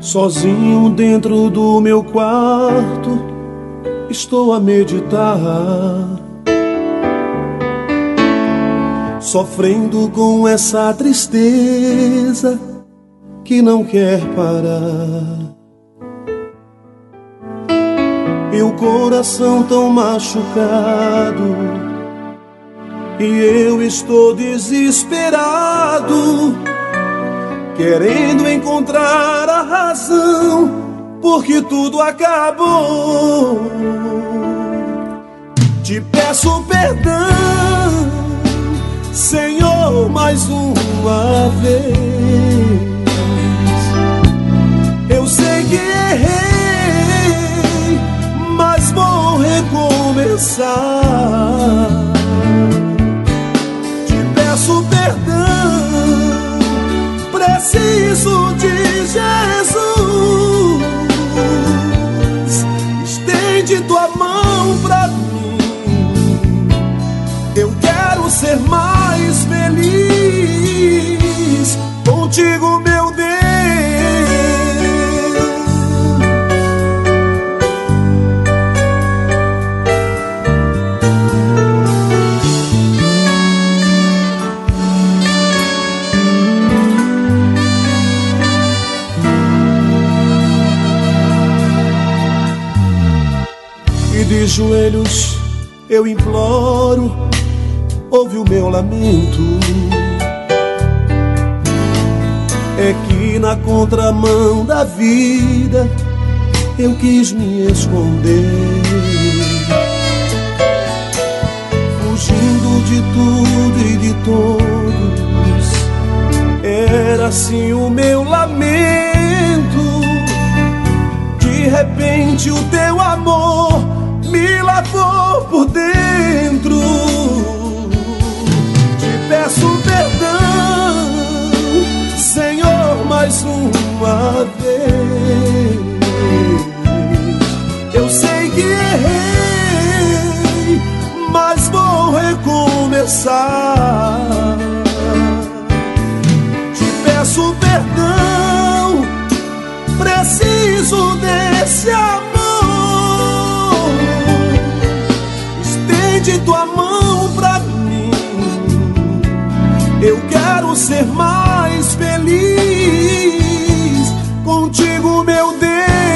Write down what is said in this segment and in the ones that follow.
Sozinho dentro do meu quarto, estou a meditar, sofrendo com essa tristeza que não quer parar. E o coração tão machucado, e eu estou desesperado, querendo encontrar a razão, porque tudo acabou. Te peço perdão, Senhor, mais uma vez. Eu sei que errei, mas vou recomeçar. Te peço perdão, preciso de Jesus. Estende tua mão pra mim, eu quero ser mais feliz contigo, meu Deus. De joelhos eu imploro, ouve o meu lamento. É que na contramão da vida eu quis me esconder, fugindo de tudo e de todos. Era assim o meu lamento. De repente o teu amor me lavou por dentro. Te peço perdão, Senhor, mais uma vez. Eu sei que errei, mas vou recomeçar. Te peço perdão, preciso desse amor. Estende tua mão pra mim, eu quero ser mais feliz contigo, meu Deus.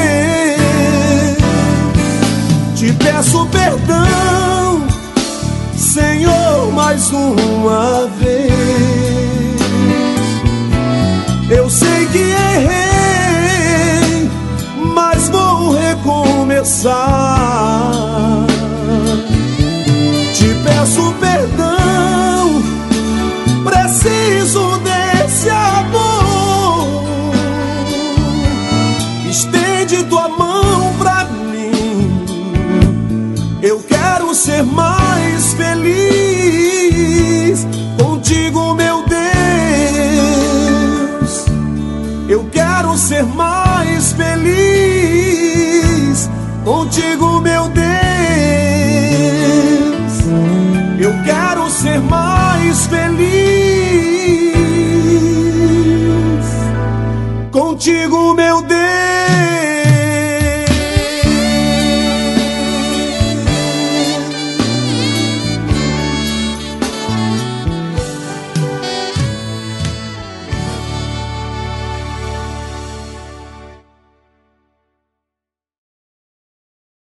Te peço perdão, Senhor, mais uma vez. Eu sei que errei, mas vou recomeçar. Te peço perdão, preciso desse amor. Estende tua mão pra mim, eu quero ser mais feliz contigo, meu Deus. Eu quero ser mais feliz contigo, meu Deus. Eu quero ser mais feliz contigo,